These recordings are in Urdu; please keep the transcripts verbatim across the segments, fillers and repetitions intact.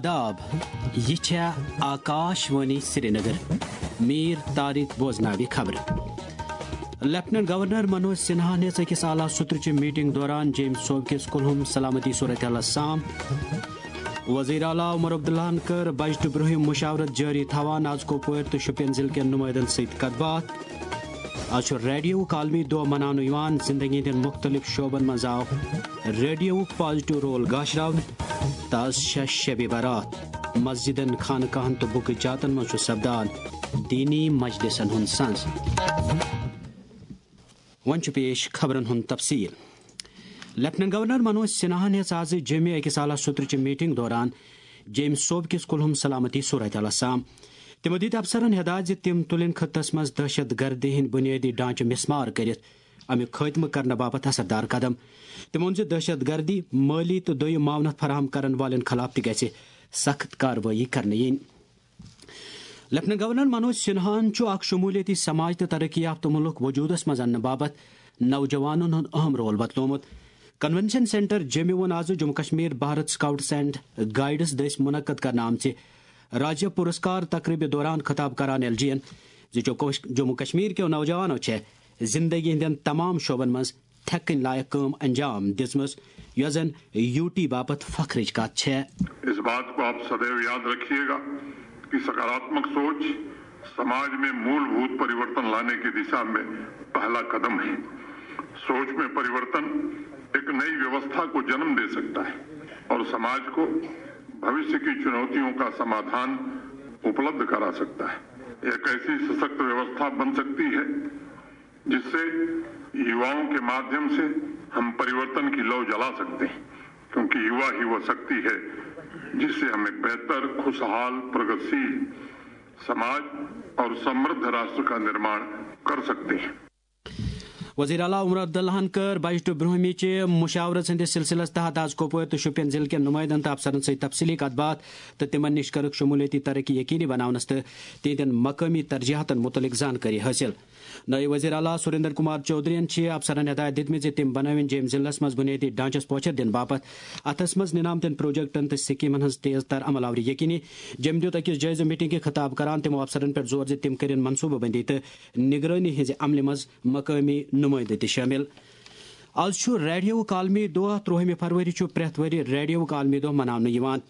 آداب یہ آکاشوانی سری نگر میر طارق بوزناوی خبر لیفٹنٹ گورنر منوج سنہا نے أکس اعلیٰ سترچہ میٹنگ دوران جیمز صوب کس کلہم سلامتی صورتحال سام وزیر اعلیٰ عمر عبداللہ کر بجٹ برہم مشاورت جاری تھوان آز کپوور تو شپین ضلع کن نمائندن ست کت بات آج ریڈیو عالمی دہ منانے زندگی ہند مختلف شعبن مز آو ریڈیو پازیٹو رول گاشراو تاز شش شب برات مسجدن خانقاہن تو بک جاتن مز سپدان دینی مجلسن ہند سنز ون پیش خبرن ہند تفصیل لیفٹنٹ گورنر منوج سنہا نے آز جمع أکس اعلیٰ سترچہ میٹنگ دوران جیمز صوب کس کلہم سلامتی صورتحال سام تمو دت افسرن ہدایت زِ تم تلن خطس مز دہشت گردی ہند بنیادی ڈھانچہ مسمار کرت امیک خاتمہ کرنے باپت اثردار قدم تمو وون زِ دہشت گردی مالی تو دویم معاونت فراہم کرن والن خلاف تہ گژھِ سخت کاروٲیی کرنہٕ یِنۍ لیفٹنٹ گورنر منوج سنہاہن اخ شمولیتی سماج تو ترقی یافتہ ملک وجودس مز انہ باپت نوجوانن ہند اہم رول بتلومت کنونشن سینٹر جموں وون آز Jammu Kashmir Bharat scouts and guides دس منعقد کرنے آمچہ راجیہ پرسکار تقریبہ دوران خطاب کران ایل جی این جموں کشمیر کے نوجوانوں زندگی ہندین تمام شعبن مز تھکن لائق کام انجام دژمژ یۄس زن یو ٹی باپت فخرچ کت ہے۔ اس بات کو آپ سدیو یاد رکھیے گا کہ سکاراتمک سوچ سماج میں مول بھوت پریورتن لانے کی دشا میں پہلا قدم ہے۔ سوچ میں پریورتن ایک نئی ویوستھا کو جنم دے سکتا ہے اور سماج کو بھوشیہ کی چنوتیوں کا سمادھان اپلبدھ کرا سکتا ہے۔ ایک ایسی سشکت ویوستھا بن سکتی ہے جس سے یواؤں کے مادھیم سے ہم پریورتن کی لو جلا سکتے ہیں، کیونکہ یوا ہی وہ شکتی ہے جس سے ہم ایک بہتر خوشحال پرگتشیل سماج اور سمردھ راشٹر کا نرمان کر سکتے ہیں۔ وزیر اعلیٰ عمر عبداللہ کر بجٹ برہمچ مشاورت سندس سلسلس تحت آز کپوور تو شپین ضلع کن نمائندن تو افسرن ست تفصیلی کت بات تو تمن نش کرک شمولیتی ترقی یقینی بناونس تو تہندین مقامی ترجیحاتن متعلق زانکاری حاصل۔ نائب وزیر اعلیٰ سریندر کمار چودھرین افسرن ہدایت دتم تم بنوین جیم ضلع مز بنیادی ڈھانچس پوچھر دن باپت اتھس مز ننامتن پروجیکٹن تو سکیمن ہز تیز تر عمل آوری یقینی۔ جم دیت أکس جائزہ میٹنگ کے خطاب کران تمو افسرن پہ زور زِ تم کرن منصوبہ بندی تو نگرانی ہز عمل مز مقامی نمائندہ تہ شامل۔ آج ریڈیو عالمی دہ ترہم فروری پریت وری ریڈیو عالمی دہ منانے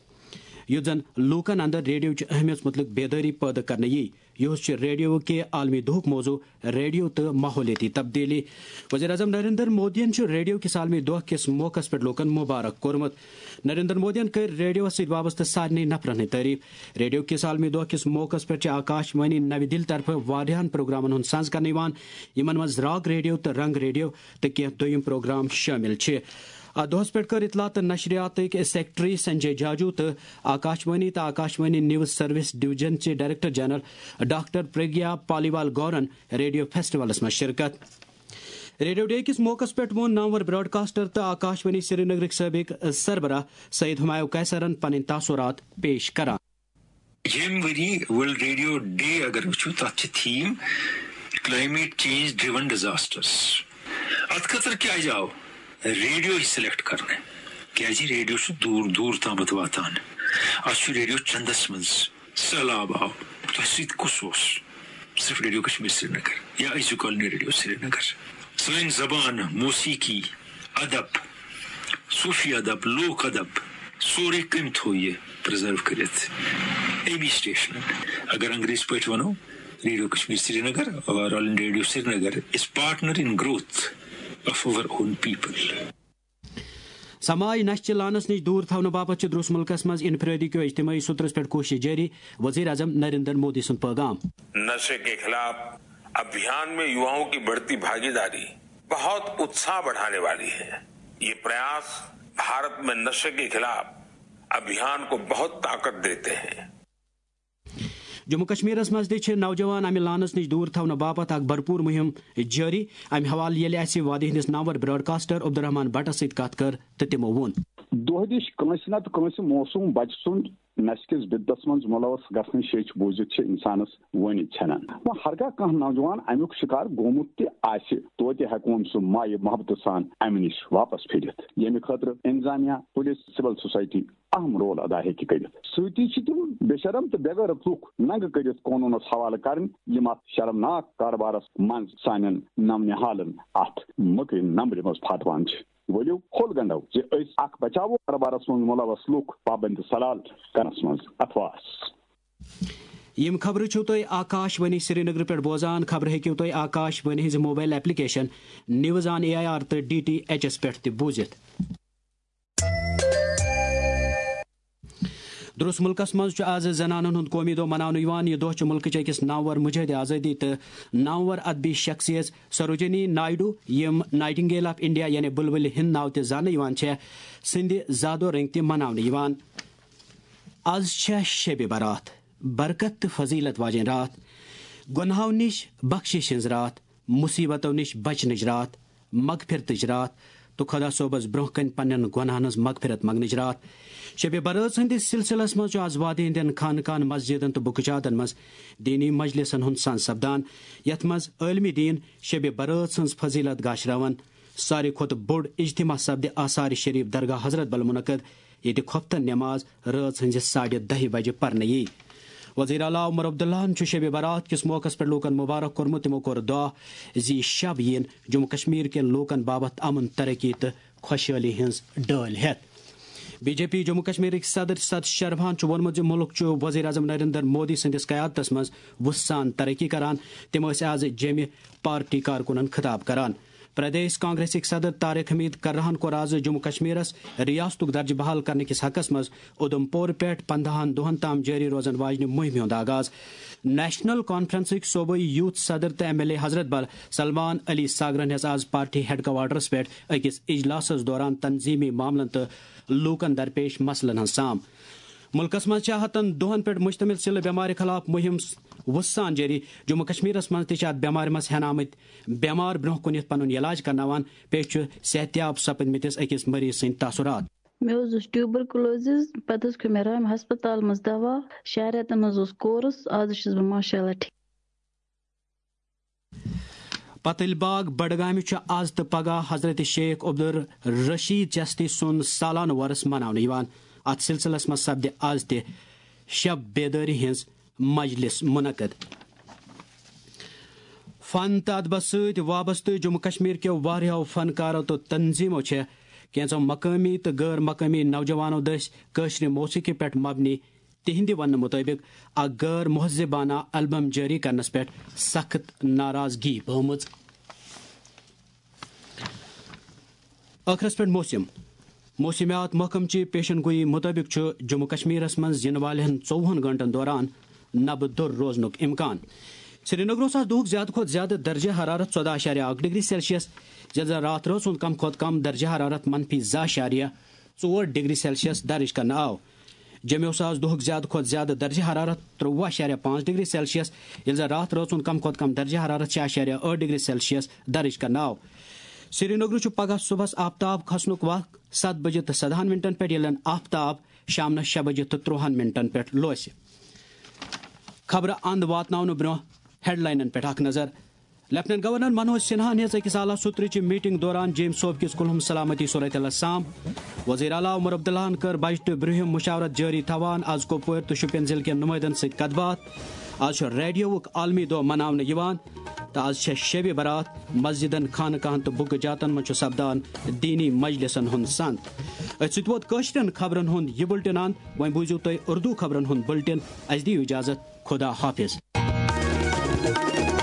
یُس زن لوکن اندر ریڈیو چہ اہمیت متعلق بیداری پیدا کرنے یی یہ ریڈیو کے عالمی دہک موضوع ریڈیو تو ماحولیاتی تبدیلی۔ وزیر اعظم نریندر مودین ریڈیو کس عالمی دہ کس موقع پہ لوکن مبارک کورمت۔ نریندر مودین کر ریڈیو ست وابستہ سارے نفرن تعریف۔ ریڈیو کس عالمی دہ کس موقع پہ آکاش وانی نو دل طرف واریاہن پروگرامن ہند ساز کرنے یمن مز راگ ریڈیو تو رنگ ریڈیو تو کی دویم پروگرام شامل چھ۔ ات دہس پہ کر اطلاع تو نشریات سیکٹری سنجے جاجو تو آکاشوانی تو آکاشوانی نیوز سروس ڈویژن چہ director general doctor Pragya Paliwal گورن ریڈیو فیسٹولس میں شرکت۔ ریڈیو ڈے کس موقع پہ وون نامور براڈ کاسٹر تو آکاشوانی سری نگر سابق سربراہ سید ہمایوں قیصرن پن تاثرات پیش کران۔ یم وری ورلڈ ریڈیو ڈے اگر وچھو تک theme climate change driven disasters. ات خاطر کیا جاؤ ریڈیو سلیکٹ کرنے کیا ریڈیو دور دور تام واتان۔ آج ریڈیو چندس مز سہلاب آو تہ ست کس صرف ریڈیو کشمیر سری نگر یا ایزو کالونی ریڈیو سری نگر۔ سن زبان موسیقی ادب صوفی ادب لوک ادب سورے کم تھو یہ پرزرو کرت امی سٹیشن اگر انگریز پہ ونو ریڈیو کشمیر سری نگر اور all India radio Srinagar is partner in growth of our own people۔ سماج نشہ لانس نش دور تھونے باپت دروس ملکس مز انفرادی کیو اجتماعی سترس پہ کوشش جاری۔ وزیر اعظم نریندر مودی سن پیغام۔ نشے کے خلاف ابھیان میں یواؤں کی بڑھتی بھاگیداری بہت اتساہ بڑھانے والی ہے۔ یہ پریاس بھارت میں نشے کے خلاف ابھیان کو بہت طاقت دیتے ہیں۔ جموں کشمیر مز تہ نوجوان امہ لانس نش دور تھونے باپت اک بھرپور مہم جاری۔ امہ حوالہ یل اس وادی ہندس نامور براڈ کاسٹر عبدالرحمان بٹس ست کت کر تو تمو وون دہ دش کنس نت کنس موسوم بچہ سند نش کس بدس من ملوث گھن شیچ بوزت انسانس ون ژھنان وہ ہرگاہ کھانا نوجوان امیک شکار گومت تہ توتہ ہیکون سہ مائع محبت سان امہ نش واپس پھرت یمہ خاطر انتظامیہ پولیس سول سوسائٹی اہم رول ادا ہیکہ کرت ستی تم بے شرم تو بغیرت لوک ننگ کرت قانونس حوالہ کرن یم ات شرمناک کاربارس من سان نم نہالن ات مکر نمبر مز پھاٹوان ولو کھول گنڈو اخ بچاو کاربارس من ملوث لوک پابند سلال کرنس من اتواس. یم خبر چھو تھی آکاش وانی سری نگر پہ بوزان خبر ہیکو تھی آکاش وانی ہز mobile application news on A I R تو ڈی ٹی ایچ ایس پہ تہ بوزت. درست ملکس مز آز زنانن ہند قومی دہ مناونہ یہ دہ ملکچ اکس نامور مجاہد آزادی تو نامور ادبی شخصیت سروجنی نائیڈو یم نائٹنگیل آف انڈیا یعنی بلبل ہند ناو تہ زانہ سند زادو رنگ تہ مناونہ. آز شب برات برکت تو فضیلت واجن رات گناہو نش بخشش ہز رات مصیبتو نش بچنچ رات مغفرتچ رات تو خدا صوبس برہ کن پنن گناہن ہز مغفرت منگنچ رات. شب برات ہندس سلسلس مز آز وادی ہندین خانقاہن مسجدن تو بکچاتن مز دینی مجلسن ہند سن سپدان یت مز عالمی دین شب برات ہز فضیلت گاشراون. ساری کھت بوڑ اجتماع سپد آثار شریف درگاہ حضرت بل منعقد یہ خفتن نماز رات ہندس ساڑھے دہ بجے پرن یی. وزیر اعلیٰ عمر عبداللہ شب برات کس موقع پہ لوکن مبارک کورمت. تمو کور دعا زی شب ین جموں کشمیر کن لوکن بابت امن ترقی تو خوشحالی ہز ڈال ہیت. B J P Jammu Kashmir صدر ست شربھان وونمت ملک وزیر اعظم نریندر مودی سندس قیادتس مز وسان ترقی کران. تم آز جمع پارٹی کارکنن خطاب کران. پردیش کانگریسک صدر طارق حمید کررہن کور آز جموں کشمیرس ریاست درجہ بحال کرنے کس حقس مز ادھم پور پہ پندہن دہن تام جاری روزن واجنہ مہم ہند آغاز. نیشنل کانفرنسک صوبائی یوتھ صدر تو M L A Hazratbal Salman Ali ساگرن ہز آز پارٹی ہیڈ کوارٹرس پہ اکس اجلاس دوران تنظیمی معاملن تو لوکن درپیش مسلن ہز سام. ملکس مز ہتن دہن پہ مشتمل سل بیمار خلاف مہم وسان جاری. جموں کشمیرس مز تہ ات بیمار مز ہین آمت بیمار برہ کنت پن علاج کرناوان پیش صحتیاب سپدمتس اکس مریض سند تاثرات. مے ٹیوبر کلوزز پتہ کھو مے رام ہسپتال مز دوا شہر رتن مز کورس آز چھس بہ ماشاء اللہ ٹھیک. پتل باغ بڈگام آز تو پگہ حضرت شیخ عبدالرشید چشتی سن سالانہ ورس مناونہ. ات سلسلس مز سپد آز تہ شب بیداری ہز مجلس منعقد. فن تو ادبس ست وابستہ جموں کشمیر کے واریاہو فنکارو تو تنظیموں کینچو مقامی تو غیر مقامی نوجوانوں دس قشر موسیقی پہ مبنی تہندِ ون مطابق اک غیر مہذبانہ البم جاری کرنس پہ سخت ناراضگی بہمت. آخرس پہ موسم موسمیات محکم چی پیشن گوئی مطابق جموں کشمیرس مز ین والن ژوہن گھنٹن دوران نبہ در روزنک امکان. سری نگرس آز دہک زیادہ کھت زیادہ درجہ حرارت ژۄدہ اشاریہ اکھ ڈگری سیلسیس ییٚلہِ زن رات رٲژ ہُنٛد کم کھۄتہٕ کم درجہ حرارت منفی زٕ اشاریہ ژور ڈگری سیلسیس درج کرنہٕ آو. جموں آز دہک زیادہ کھت زیادہ درجہ حرارت ترٛوُہ اشاریہ پانچ ڈگری سیلسیس ییٚلہِ زن رات رٲژ ہُنٛد کم کھۄتہٕ کم درجہ حرارت شےٚ اشاریہ ٲٹھ ڈگری سیلسیس درج کرنہٕ آو. سری نگر پگہ صبح آفتاب کھسنک وقت ست بجے تو سدہن منٹن پہ ییٚلہِ آفتاب شامنس شےٚ بجے تو ترٛوہن منٹن پہ لوسہِ. خبر اند واتناونہ برہ ہیڈ لائنن پہ اخ نظر. لیفٹنٹ گورنر منوج سنہا ہز اکس اعلیٰ صدرچہ میٹنگ دوران جیمز صوب کس کلہم سلامتی صورت اللہ سام. وزیر اعلیٰ عمر عبداللہ کر بجٹ برہم مشاورت جاری تھوان آز کپوور تو شوپین ضلع کن نمائندن ست کت بات. آز ریڈیوک عالمی دہ مناونہ تو آز شب برات مسجدن خانقاہن تو بک جاتن من سپدان دینی مجلسن ہند سنت. ات ست ووت کاشرین خبرن ہند یہ بلٹن اند وۄنۍ بوزیو تُہۍ اردو خبرن ہند بلٹن. اس دیو اجازت خدا حافظ.